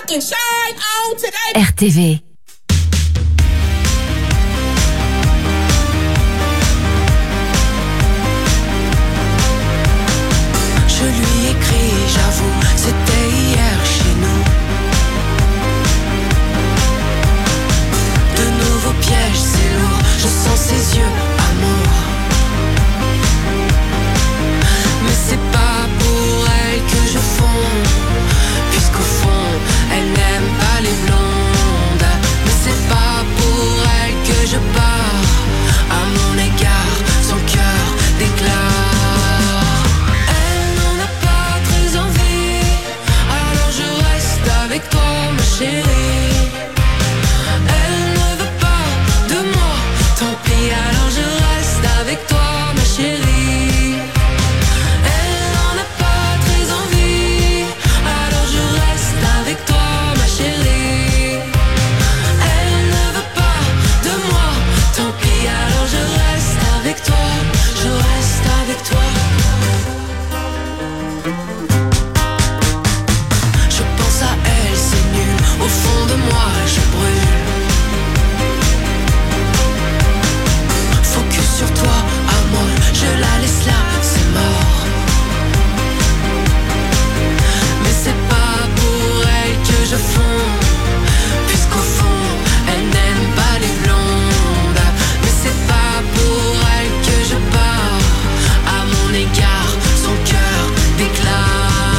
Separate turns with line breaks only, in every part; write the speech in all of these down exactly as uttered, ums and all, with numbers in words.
fucking shine on today.
R T V.
Je lui écris, j'avoue, c'était hier chez nous. De nouveaux pièges, c'est lourd, je sens ses yeux, amour. Mais c'est pas pour elle que je fonds, puisqu'au fond, elle n'aime pas les blondes. Mais c'est pas pour elle que je pars, à mon égard, son cœur déclare. Avec toi ma chérie, elle ne veut pas de moi, tant pis alors je reste avec toi ma chérie. Elle n'en a pas très envie, alors je reste avec toi ma chérie. Elle ne veut pas de moi, tant pis alors je reste avec toi, je reste avec toi. Au fond de moi, je brûle. Focus sur toi, amour, je la laisse là, c'est mort. Mais c'est pas pour elle que je fonds, puisqu'au fond, elle n'aime pas les blondes. Mais c'est pas pour elle que je pars, à mon égard, son cœur déclare.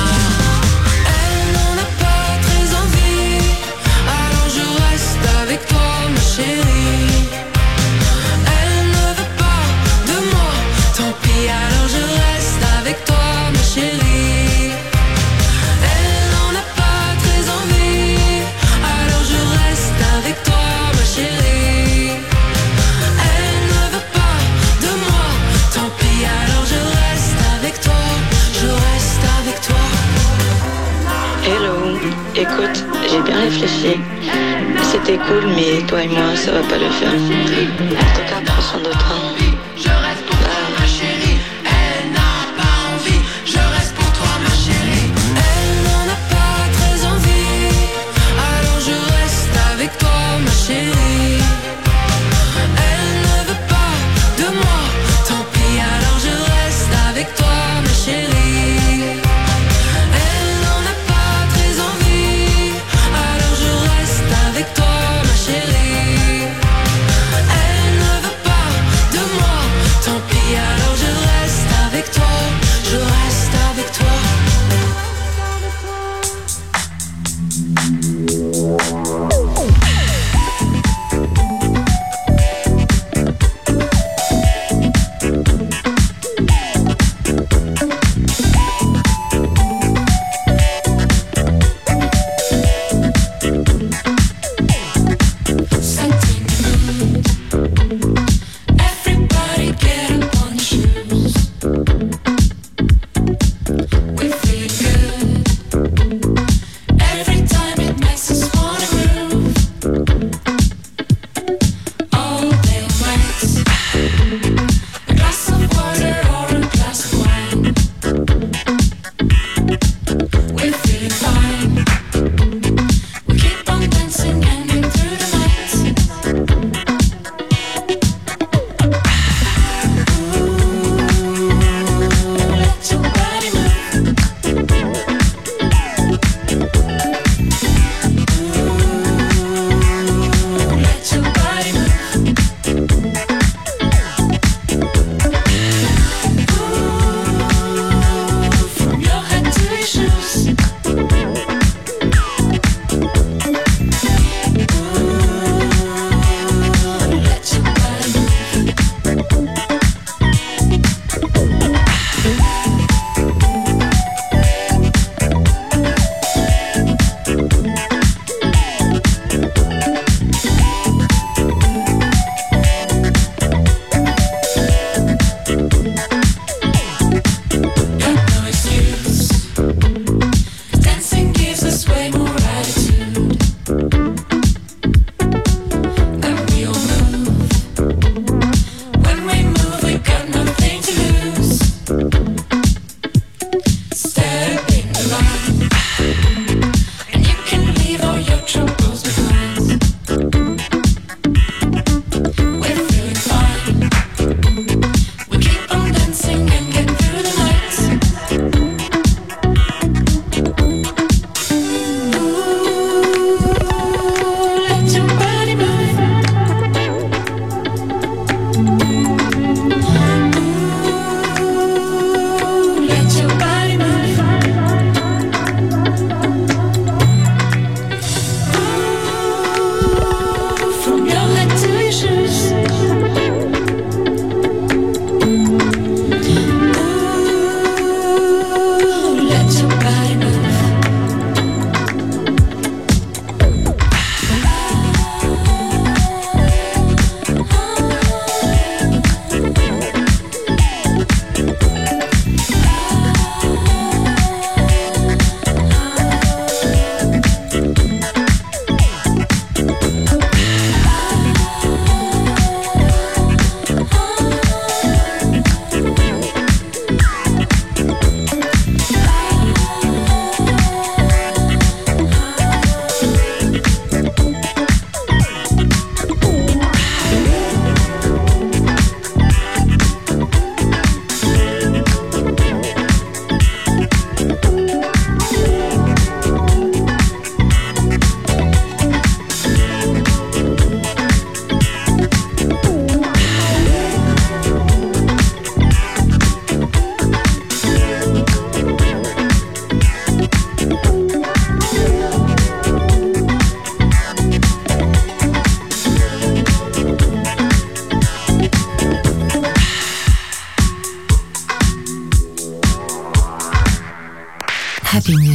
Avec toi ma chérie, elle ne veut pas de moi, tant pis alors je reste avec toi ma chérie. Elle n'en a pas très envie, alors je reste avec toi ma chérie. Elle ne veut pas de moi, tant pis alors je reste avec toi, je reste avec toi.
Hello, écoute, j'ai bien réfléchi. C'était cool, mais toi et moi, ça va pas le faire. En tout cas, prends soin de toi.
Je reste pour toi, ma chérie. Elle n'a pas envie. Je reste pour toi, ma chérie. Elle n'en a pas très envie. Alors je reste avec toi, ma chérie. Elle ne veut pas de moi. Tant pis, alors je reste avec toi, ma chérie. Elle n'en a pas très envie. Alors je reste avec toi, ma chérie. Elle ne veut pas de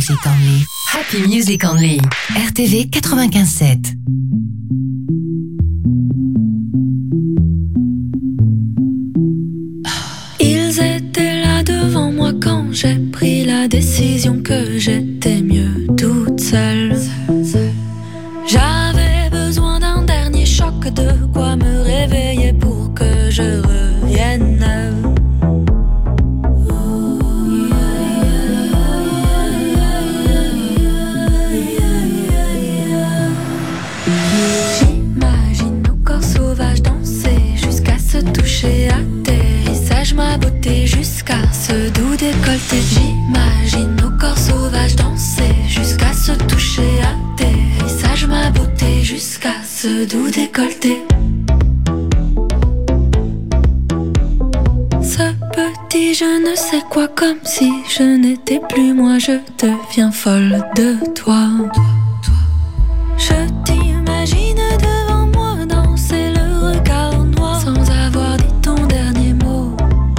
Music Only. Happy Music Only. R T V quatre-vingt-quinze sept.
Ils étaient là devant moi quand j'ai pris la décision que j'étais mieux toute seule. J'avais besoin d'un dernier choc, de quoi me réveiller pour que je revienne. J'imagine nos corps sauvages danser jusqu'à se toucher, atterrissage ma beauté jusqu'à ce doux décolleté. J'imagine nos corps sauvages danser jusqu'à se toucher, atterrissage ma beauté jusqu'à ce doux décolleté. Ce petit je ne sais quoi, comme si je n'étais plus moi, je deviens folle de toi. Je t'imagine devant moi danser le regard noir sans avoir dit ton dernier mot.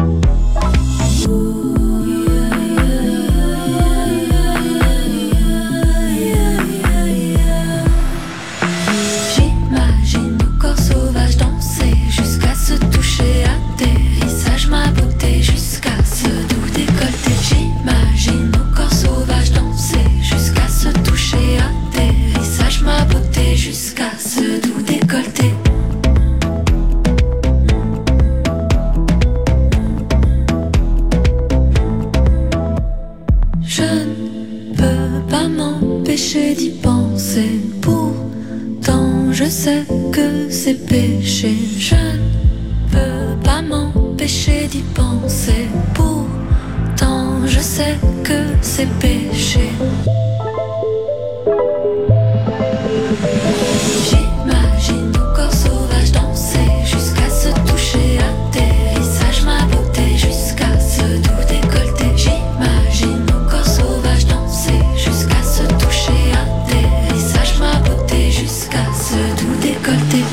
J'imagine nos corps sauvages danser jusqu'à se toucher, atterrissage ma beauté jusqu'à ce doux décolleté. J'imagine nos corps sauvages danser jusqu'à se toucher, atterrissage ma beauté jusqu'à ce doux décolleté. Je ne peux pas m'empêcher d'y penser, pourtant je sais que c'est péché. Je ne peux pas m'empêcher d'y penser, pourtant je sais que c'est péché. J'imagine nos corps sauvages danser jusqu'à se toucher, atterrissage ma beauté jusqu'à ce doux décolleté. J'imagine nos corps sauvages danser jusqu'à se toucher, atterrissage ma beauté jusqu'à ce doux décolleté.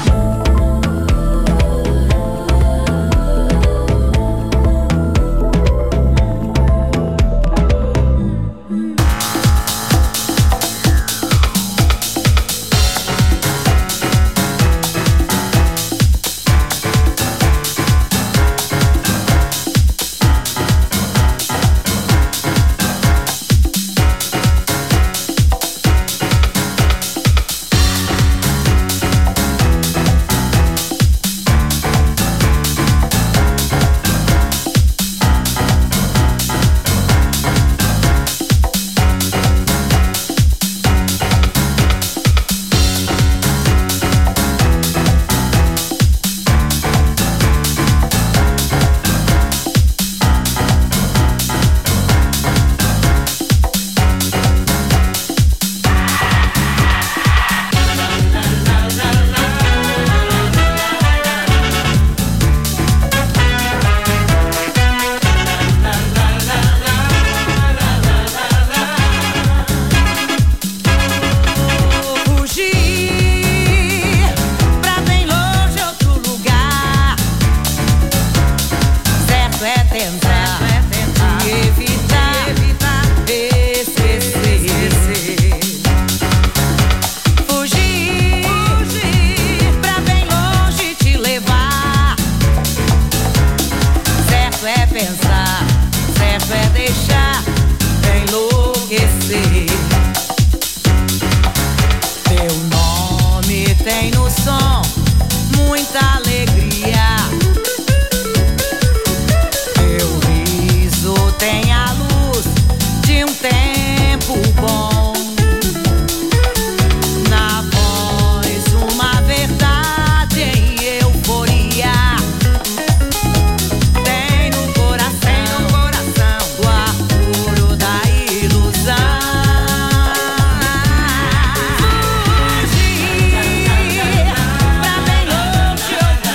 Fugir pra bem longe.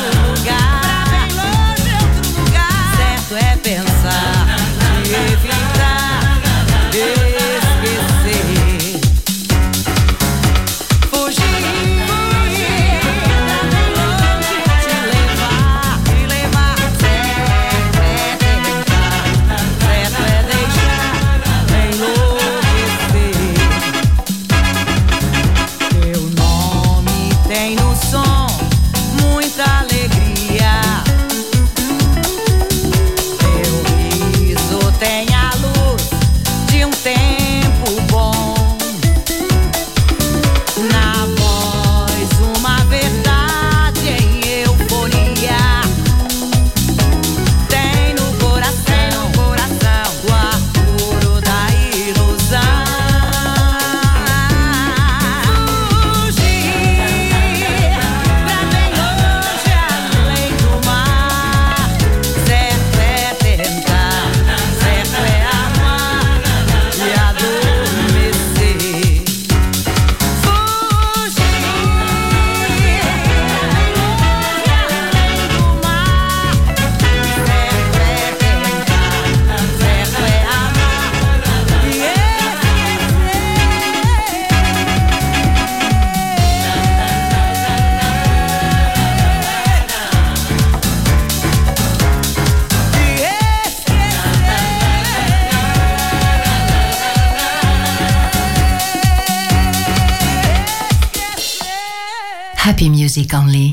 Happy Music Only.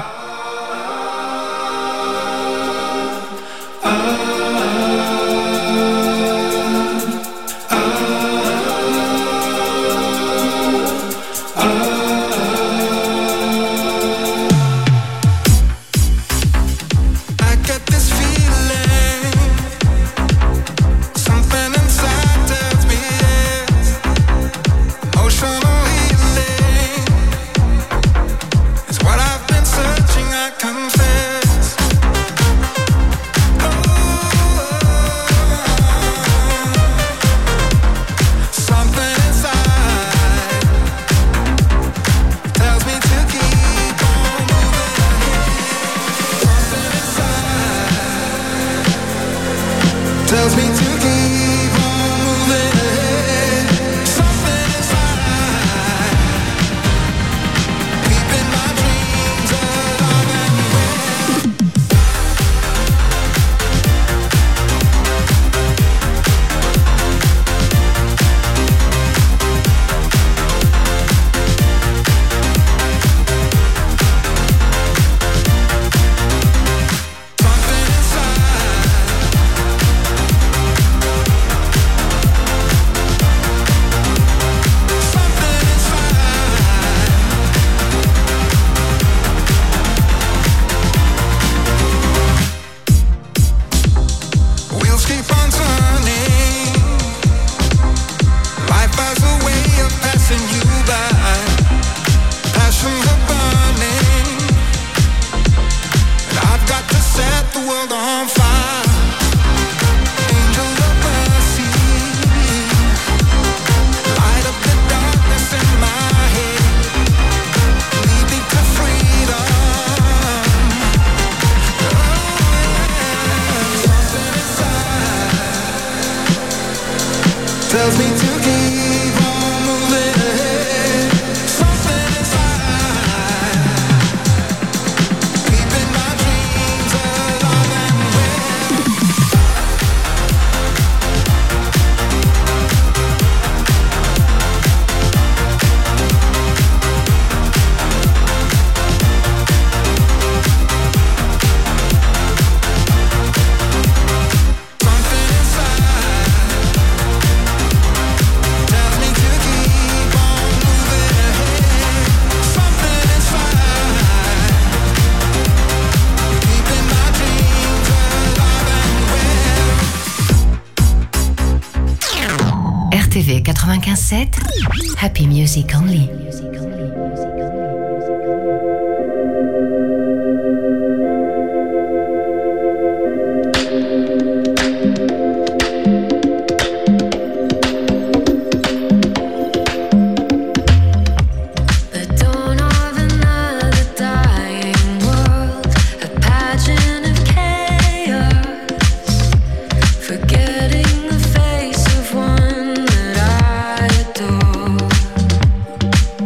quatre-vingt-quinze sept, Happy Music Only.
Forgetting the face of one that I adore.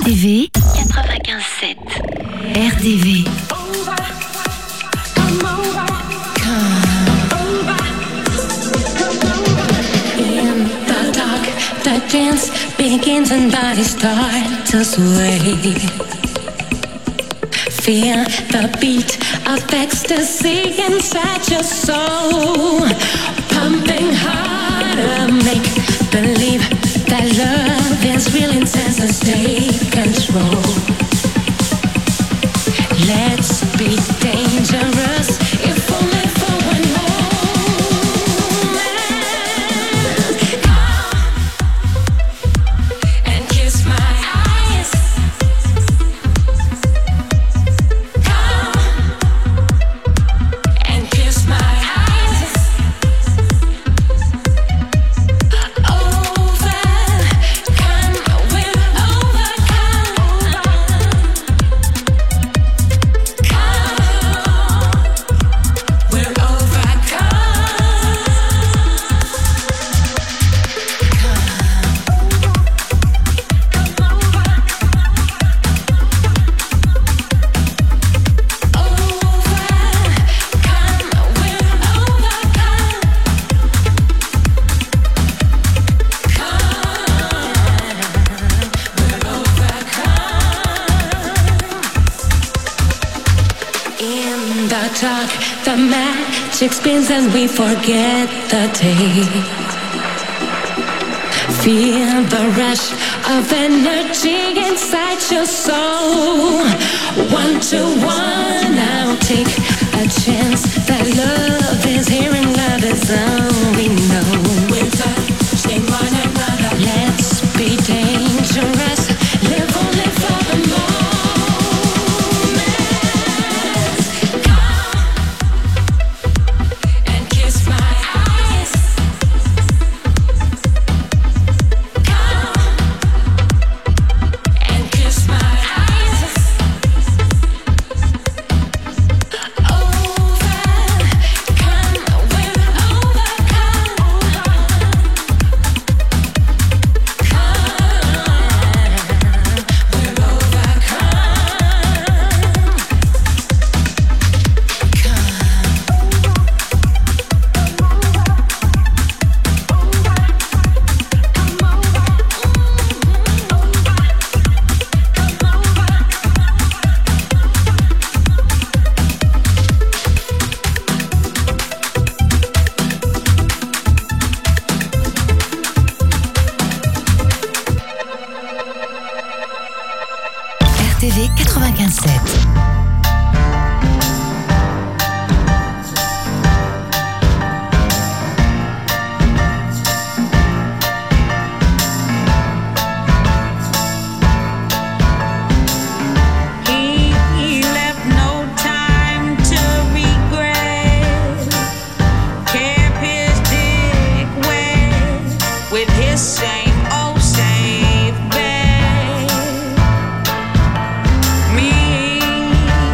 T V quatre-vingt-quinze sept. R T V.
In the dark, the dance begins and bodies start to sway. Feel the beat of ecstasy inside your soul, pumping harder, make believe that love is real intense and take control. Let's be dangerous, if only for one moment. Come and kiss my eyes. Come and kiss my eyes. Overcome, we'll overcome. Talk, the magic spins and we forget the day. Feel the rush of energy inside your soul. One to one, now take a chance. That love is here and love is all we know. We're touching one another. Let's be dangerous. Live only for the moment.
R T V quatre-vingt-quinze sept.
Me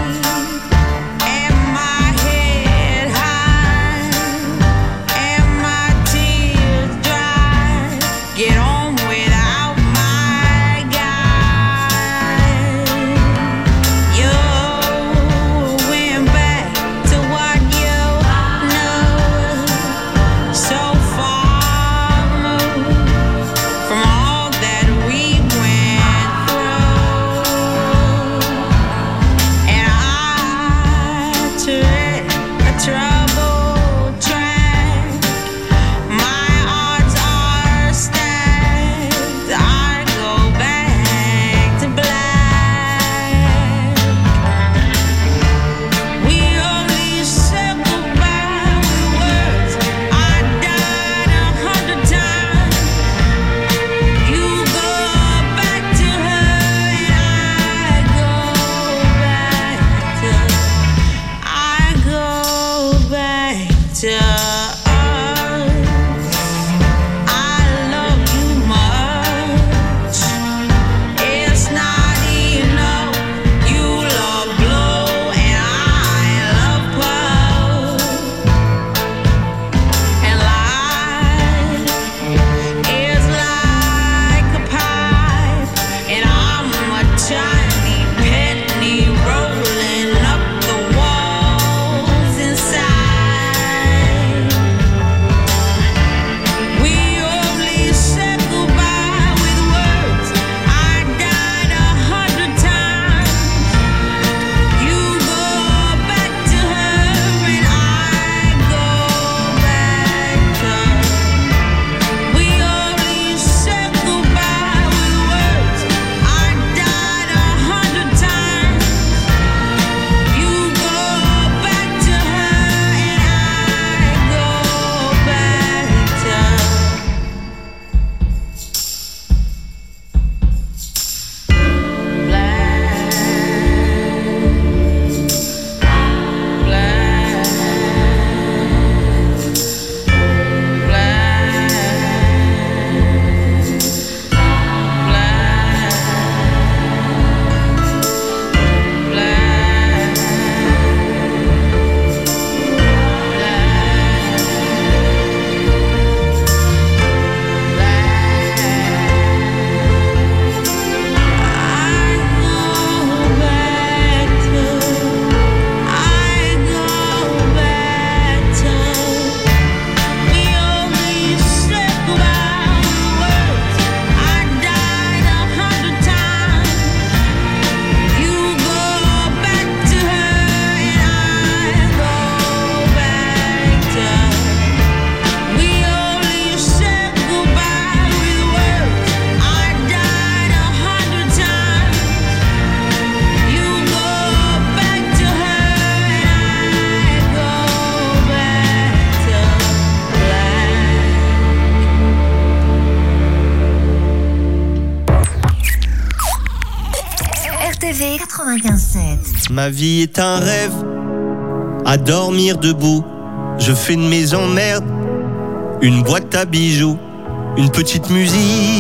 T V quatre-vingt-quinze sept.
Ma vie est un rêve, à dormir debout. Je fais de mes emmerdes une boîte à bijoux, une petite musique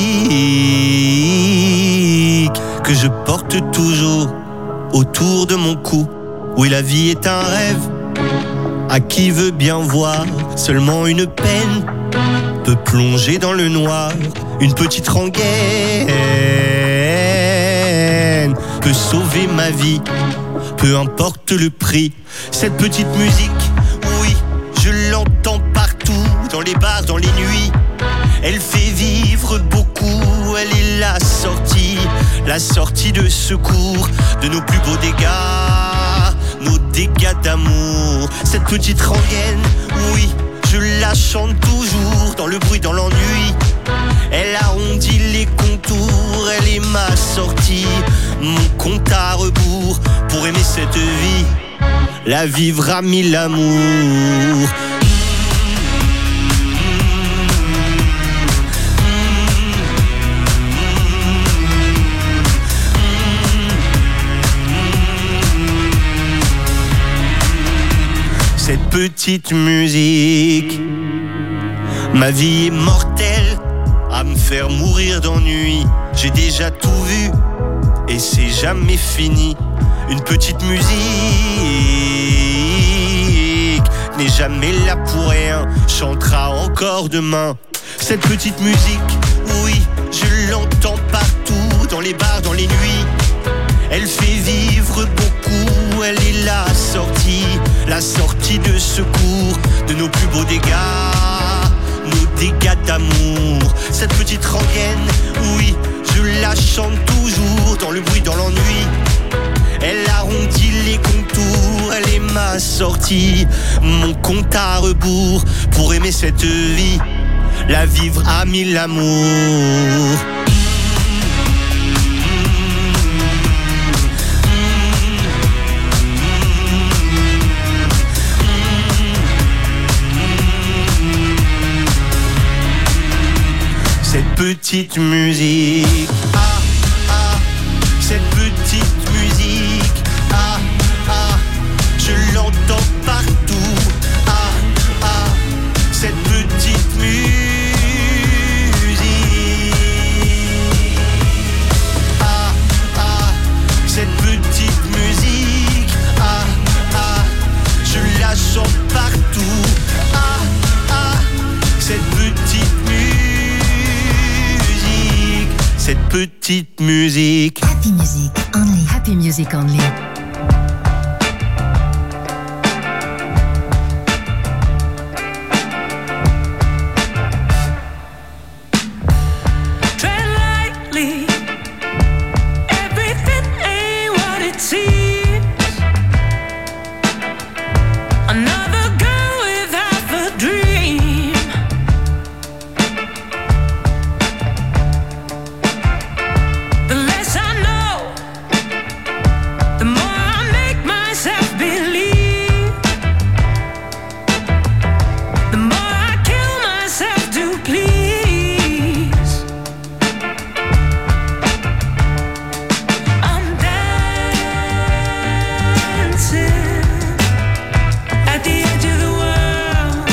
que je porte toujours autour de mon cou. Oui, la vie est un rêve, à qui veut bien voir. Seulement une peine peut plonger dans le noir. Une petite rengaine peut sauver ma vie, peu importe le prix. Cette petite musique, oui, je l'entends partout, dans les bars, dans les nuits. Elle fait vivre beaucoup, elle est la sortie, la sortie de secours de nos plus beaux dégâts, nos dégâts d'amour. Cette petite rengaine, oui, je la chante toujours, dans le bruit, dans l'ennui. Elle arrondit les contours, elle est ma sortie, mon compte à rebours pour aimer cette vie, la vivre à mille amours. Cette petite musique, ma vie est mortelle, à me faire mourir d'ennui. J'ai déjà tout vu et c'est jamais fini. Une petite musique n'est jamais là pour rien, chantera encore demain. Cette petite musique, oui, je l'entends partout, dans les bars, dans les nuits. Elle fait vivre beaucoup, elle est la sortie, la sortie de secours de nos plus beaux dégâts, nos dégâts d'amour. Cette petite rengaine, oui, je la chante toujours, dans le bruit, dans l'ennui. Elle arrondit les contours, elle est ma sortie, mon compte à rebours pour aimer cette vie, la vivre à mille amours. Cette petite musique, ah, ah, cette petite musique, ah, ah, je l'entends partout, ah, ah, cette petite musique, ah, ah, cette petite musique, ah, ah, je la chante partout, ah, ah, cette petite musique. Cette petite musique.
Happy Music Only. Happy Music Only.
Tread lightly, everything ain't what it seems. Another girl with half a dream. The less I know, the more I make myself believe. The more I kill myself to please. I'm dancing at the edge of the world.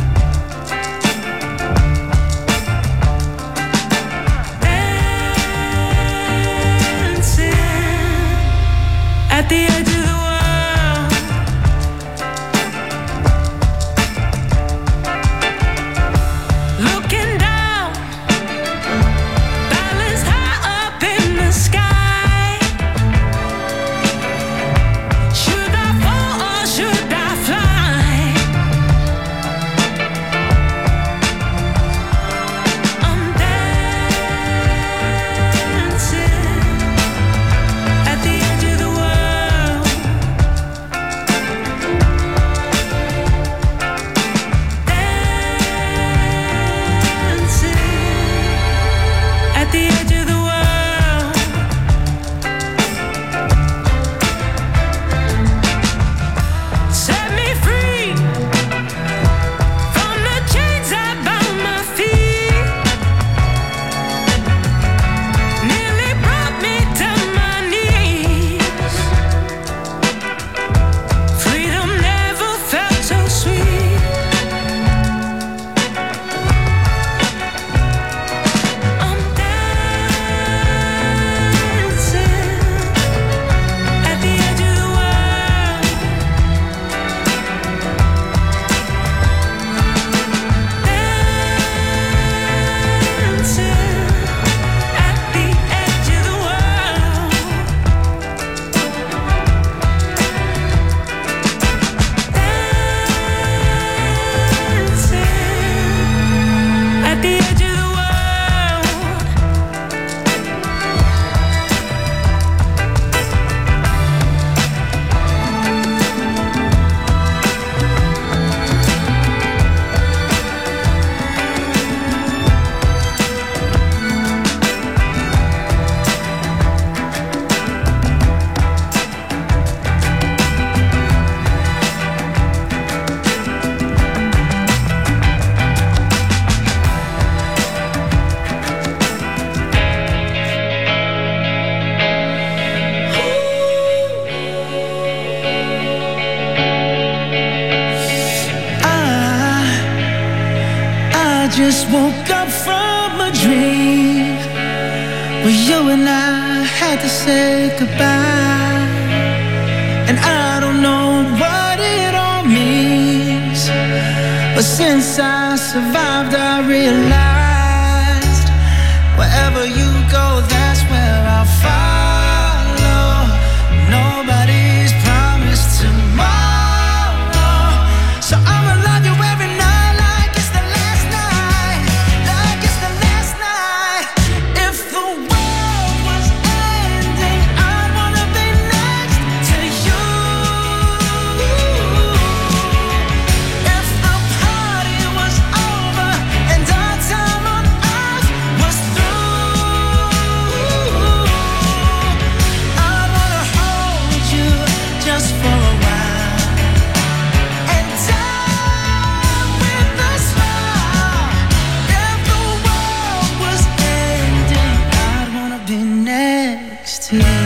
Dancing at the edge of the world. Looking down, balanced high up in the sky. Should I fall or should I fly? I'm dancing at the edge of the world.
just woke up from a dream where you and I had to say goodbye, and I don't know what it all means, but since I survived I realized wherever you go, that's where I'll follow. Nobody's promised tomorrow, so I'ma love you every night like it's the last night, like it's the last night. If the world was ending, I'd wanna be next to you. If the party was over and our time on earth was through, I'd wanna hold you just for a while and die with a smile. If the world was ending, I'd wanna be next to you.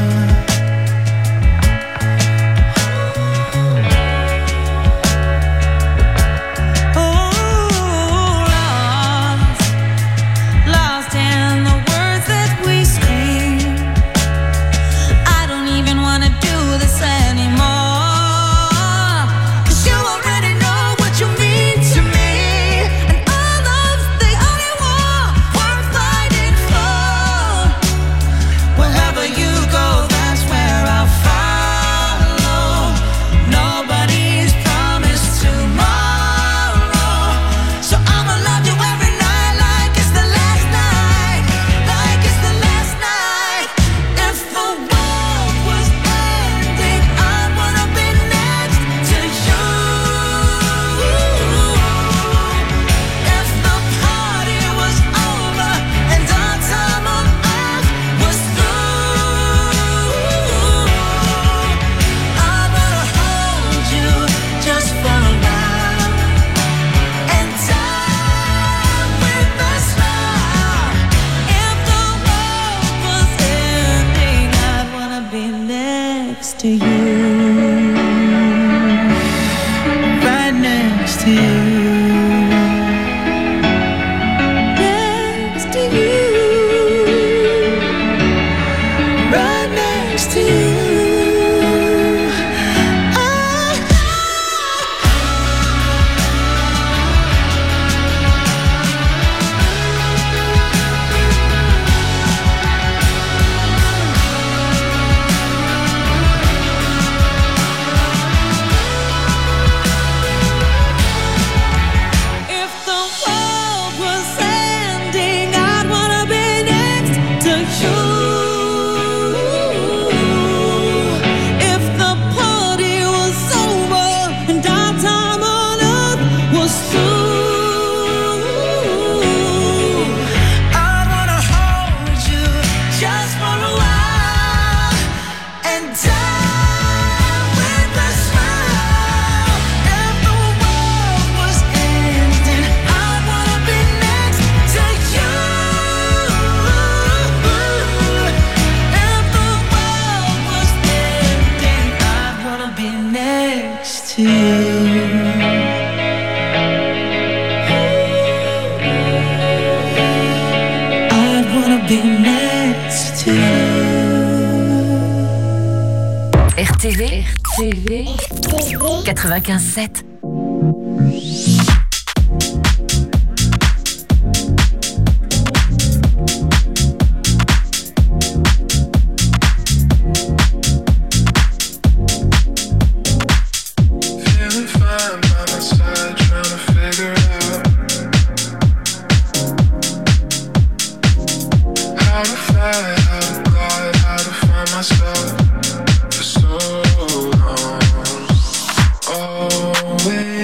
Lost in the words that we scream. I don't even wanna do this anymore, 'cause you already know what you mean to me, and all love's the only war worth fighting for.
Wherever you go, that's where I'll follow. Nobody's promised tomorrow, so I'ma love you every night like it's the last night, like it's the last night. If the world was ending, I'd wanna be next to you. If the party was over and our time on earth was through, I wanna hold you just for a while and die with a smile.
If the world was ending, I'd wanna be next to you.
Right next to you.
Next to you.
Right next to you. Ah.
If the world was ending, I'd wanna be next to you. If the party was over and our time on earth was through,
I wanna hold you just for a while and die with a smile. If the world was ending, I'd wanna be next to you. If the world was ending, I'd wanna be next to you. I'd wanna be next to you.
R T V, R T V quatre-vingt-quinze sept.
Feeling fine by my side, trying to figure out how to fly, how to glide, how to find myself for so long. Always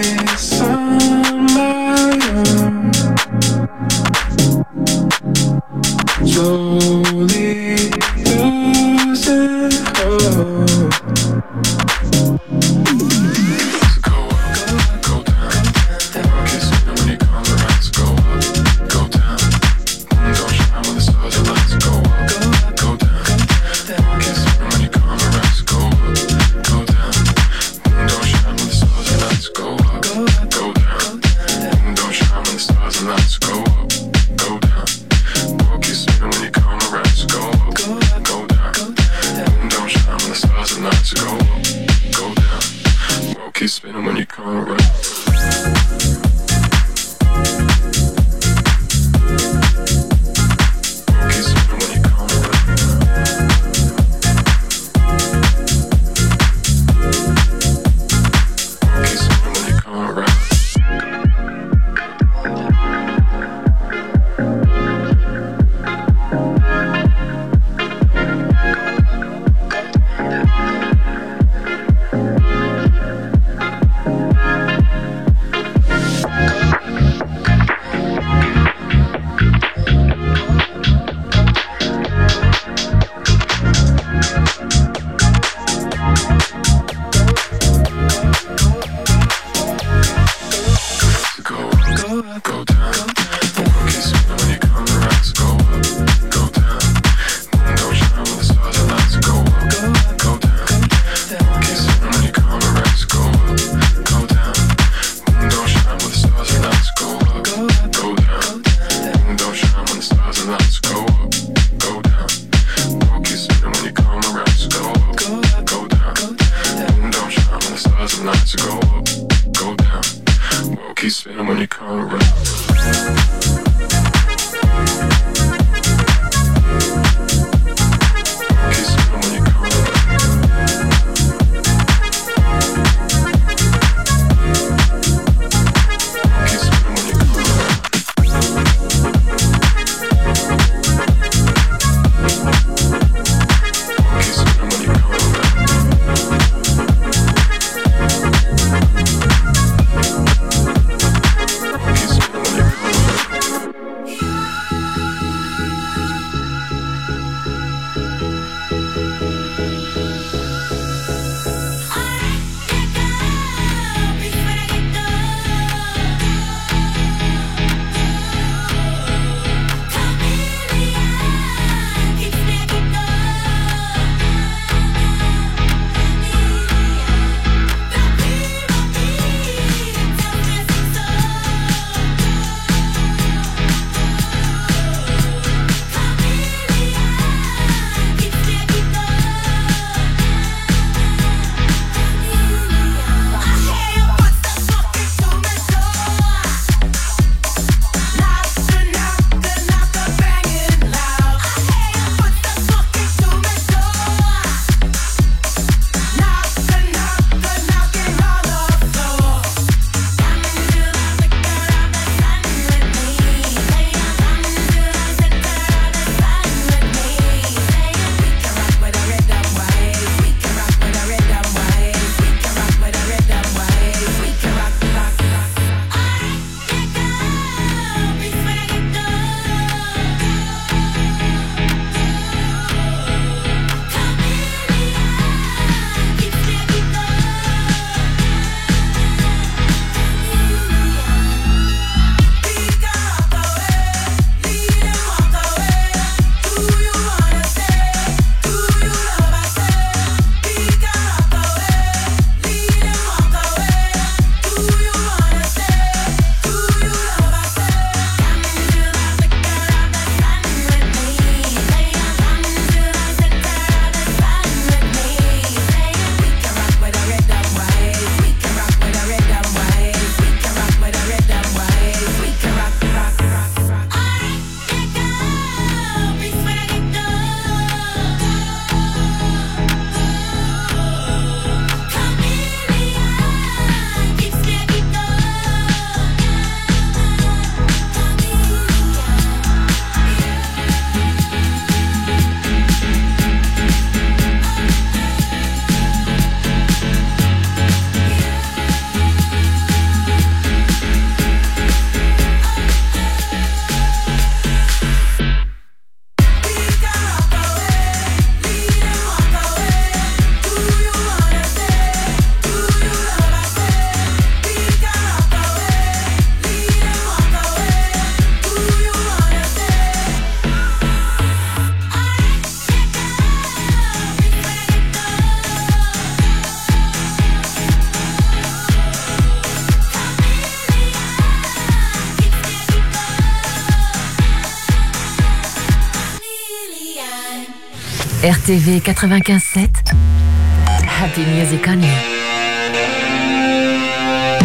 R T V quatre-vingt-quinze sept. Happy Music Only.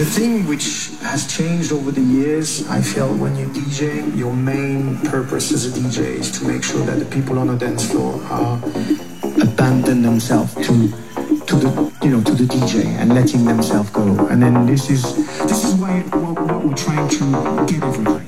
The thing which has changed over the years, I feel, when you're DJing, your main purpose as a D J is to make sure that the people on the dance floor are abandon themselves to to the you know to the D J and letting themselves go. And then this is this is why what, what we're trying to get every night.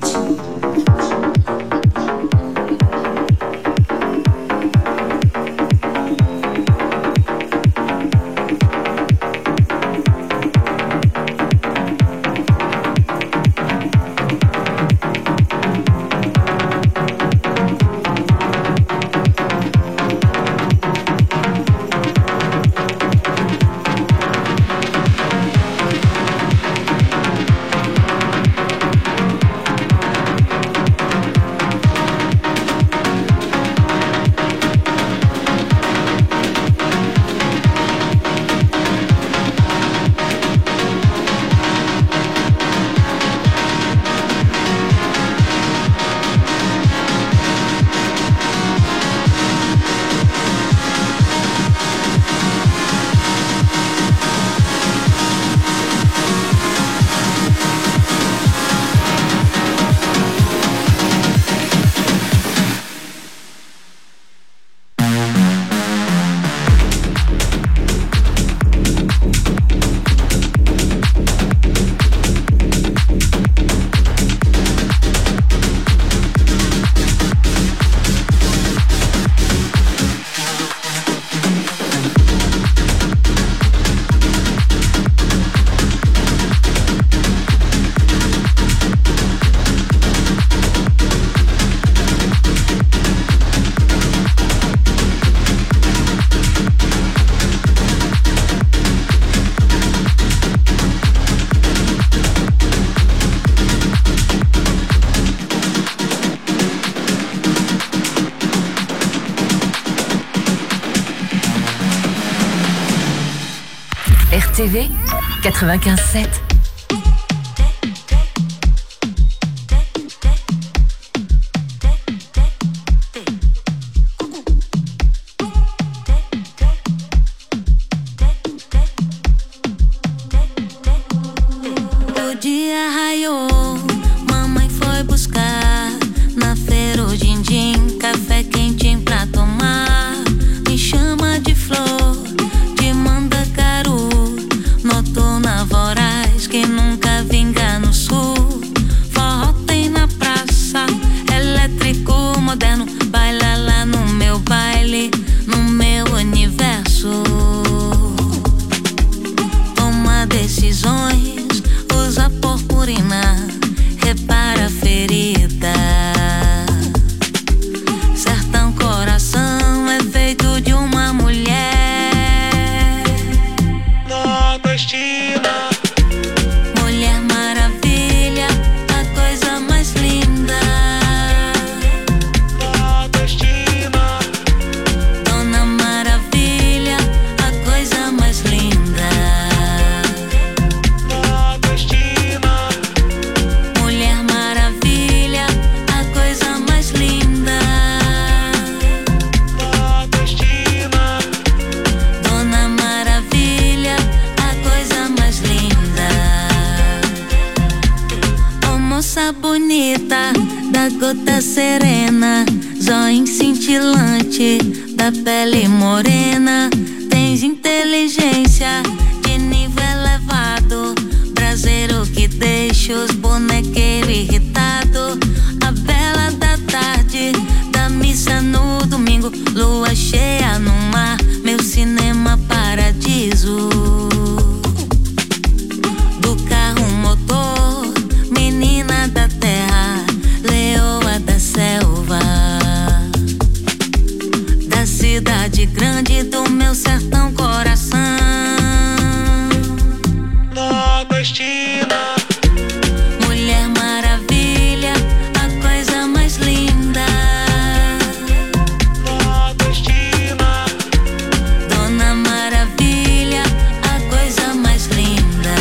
R T V quatre-vingt-quinze sept.
O dia raiou, mamãe foi buscar na feira o din-din, café quentinho pra tomar. Me chama de flor, de mandacaru, noturna voraz que nunca vinga no sul. Forró tem na praça, elétrico moderno, baila lá no meu baile, no meu universo. Toma decisões, usa purpurina, repara a ferida. Sertão coração é feito de uma mulher nordestina. Mulher maravilha, a coisa mais linda. Nordestina. Dona Maravilha, a coisa mais linda. Nordestina. Mulher maravilha, a coisa mais linda. Nordestina. Dona Maravilha, a coisa mais linda. Ô moça bonita, da gota serena, zóio cintilante, da pele morena. Tens inteligência de nível elevado, braseiro que deixa os bonequeiros irritados. A bela da tarde, da missa no domingo, lua cheia no mar, meu cinema paradiso. Do carro motor, menina da terra, leoa da selva, da cidade grande do meu sertão coração. Nordestina. Mulher maravilha, a coisa mais linda. Nordestina. Dona Maravilha, a coisa mais linda.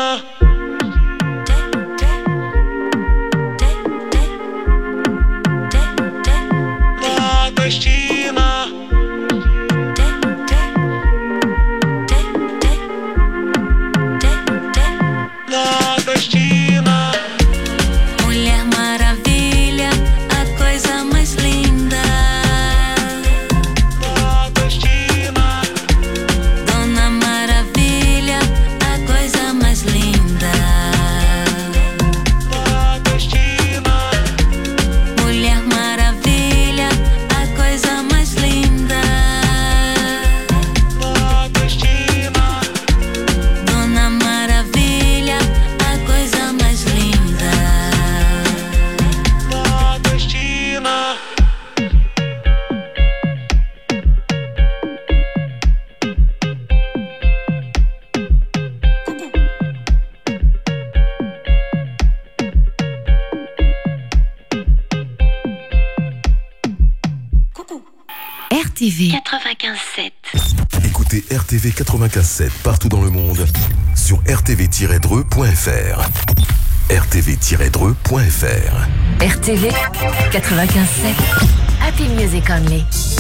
R T V
quatre-vingt-quinze sept.
Écoutez R T V quatre-vingt-quinze sept partout dans le monde sur r t v tiret dreux point f r. r t v tiret dreux point f r.
R T V quatre-vingt-quinze sept. Happy Music Only.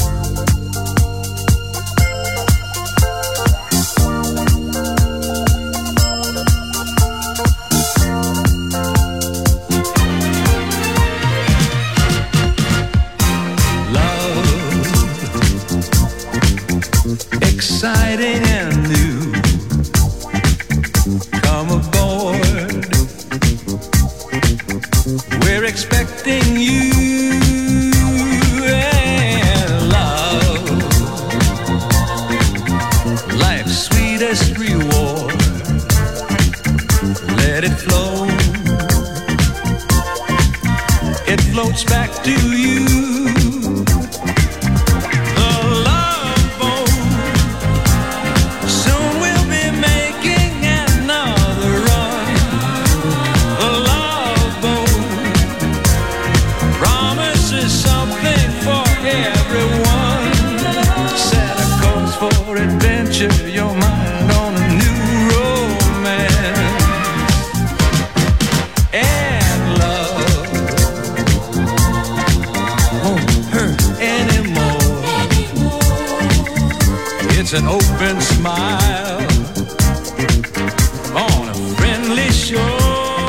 Exciting and new. Come aboard. We're expecting you and love. Life's sweetest reward. Let it flow. It floats back to you. Your mind on a new romance and love won't hurt anymore. It's an open smile on a friendly shore.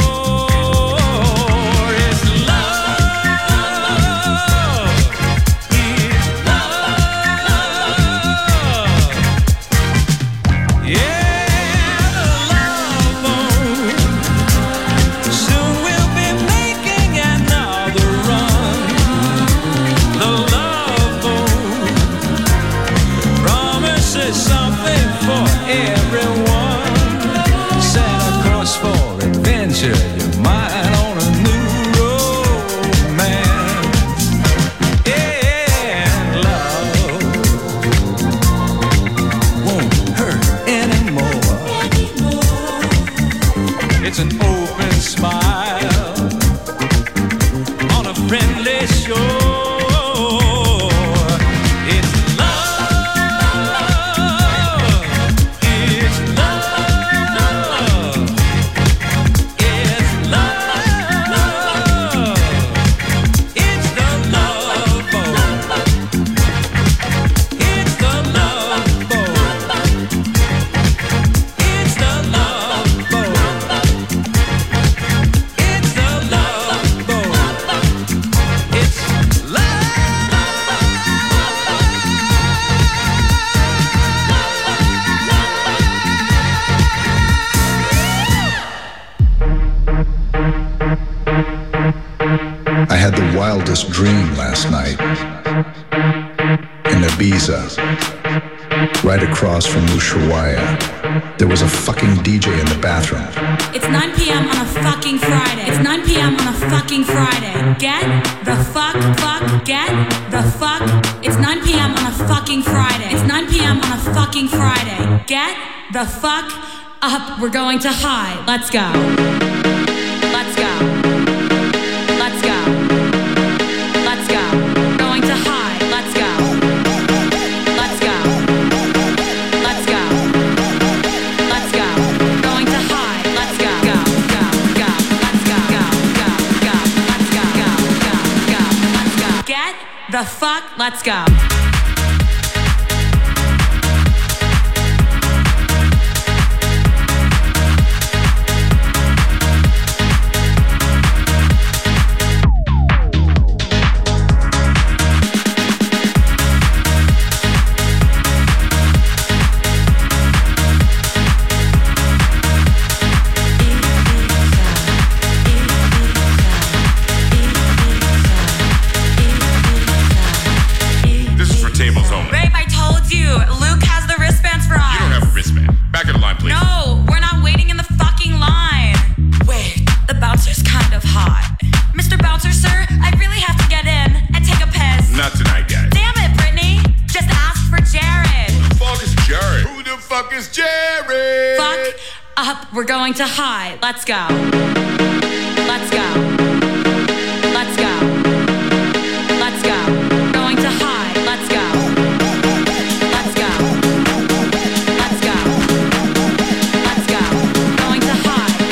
Dream last night in Ibiza, right across from Ushuaia. There was a fucking D J in the bathroom.
It's nine p.m. on a fucking Friday. It's nine p.m. on a fucking Friday. Get the fuck, fuck, get the fuck. It's nine p.m. on a fucking Friday. It's nine p.m. on a fucking Friday. Get the fuck up. We're going to high. Let's go. Let's go. Let's go. Let's go. Going to high. Let's go. Let's go. Let's go. Let's go. Going to high. Let's the fuck? Let's go. We're going to high. Let's go. Let's go.